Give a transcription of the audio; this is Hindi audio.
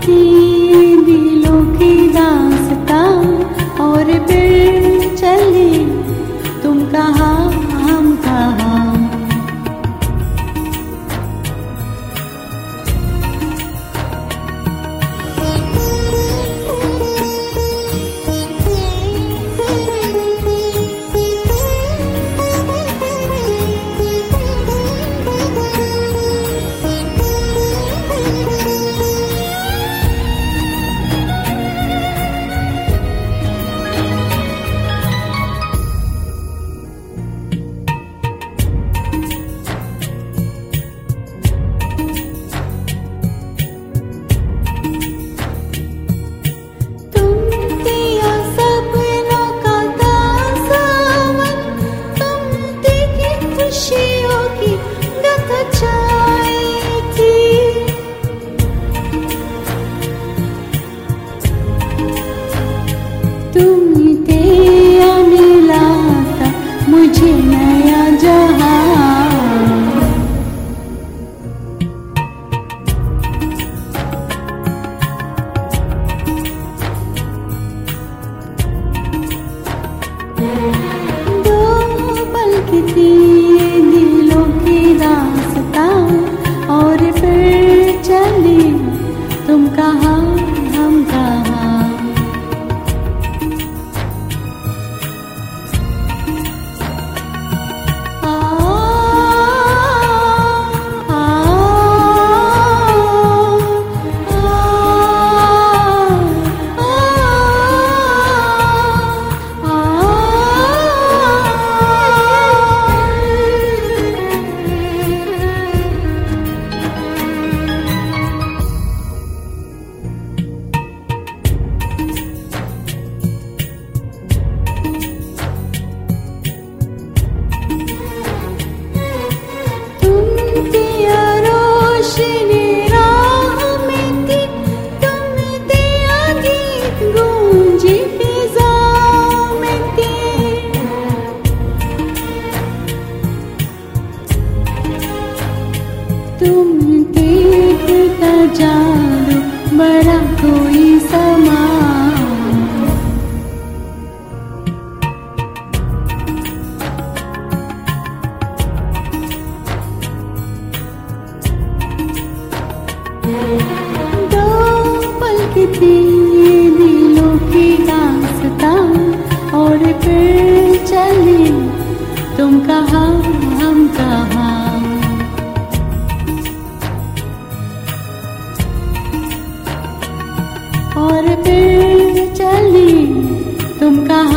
थी दिलों की दास्तां, और फिर चली तुम कहाँ हम कहाँ। तुम थे मिलाता मुझे नया जहां, दो पल की थी दिलों की दास्तां, और फिर चली तुम कहाँ हम कहाँ। तुम देखता जानो बड़ा कोई समा, दो पल की थी दिलों की दास्तां, और फिर चली तुम कहाँ हम कहाँ। और फिर चली तुम कहाँ